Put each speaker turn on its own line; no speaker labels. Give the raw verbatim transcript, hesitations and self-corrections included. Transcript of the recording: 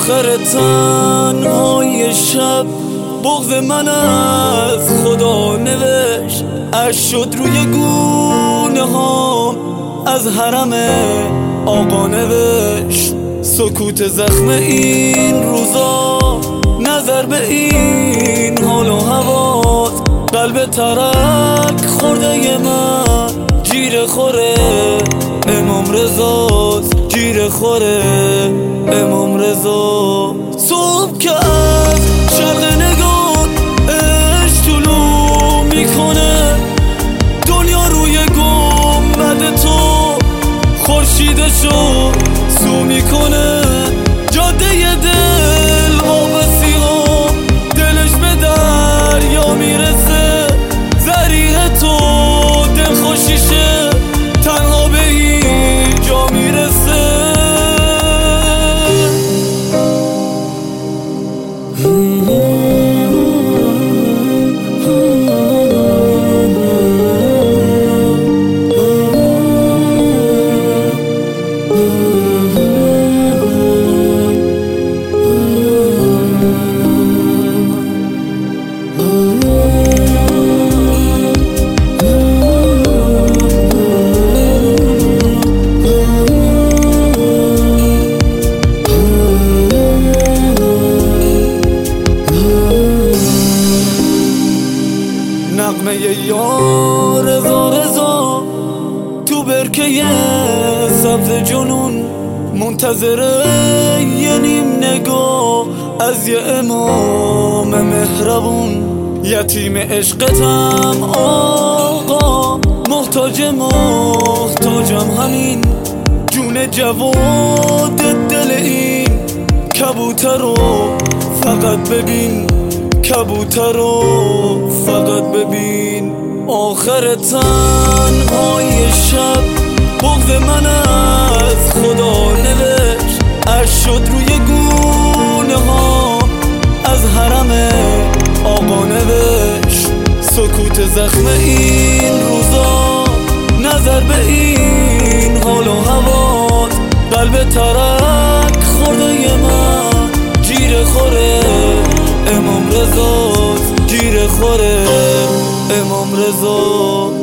آخر تنهای شب بغض من از خدا نوشت، اش شد روی گونه هام از حرم آقا نوشت. سکوت زخم این روزا، نظر به این حال و هوات، قلب ترک خورده من گیر خوره امام رضاست، گیر خوره امام رضا. صبح که از شرق نگاه اش طلوع میکنه، دنیا روی گنبد تو خورشیدشو سو میکنه. جاده دل واپسی ها دلش به دریا میرسه، ذریح تو دل خوشیشه تنها به این جا میرسه. نغمه یا رضا رضا تو برکه سبز جنون، منتظره یه نیم نگاه از یه امام مهربون. یتیم عشقتم آقا، محتاج محتاجم همین جون جواد دل این کبوتر رو فقط ببین، کبوتر رو فقط ببین. آخر تنهای شب بغض من از خدا نوشت، اش شد روی گونه ها از حرم آقا نوشت. سکوت زخم این روزا، نظر به این حال و هوات، قلب ترک خورده من گیر خوره امام رضاست، گیر خوره امام رضا.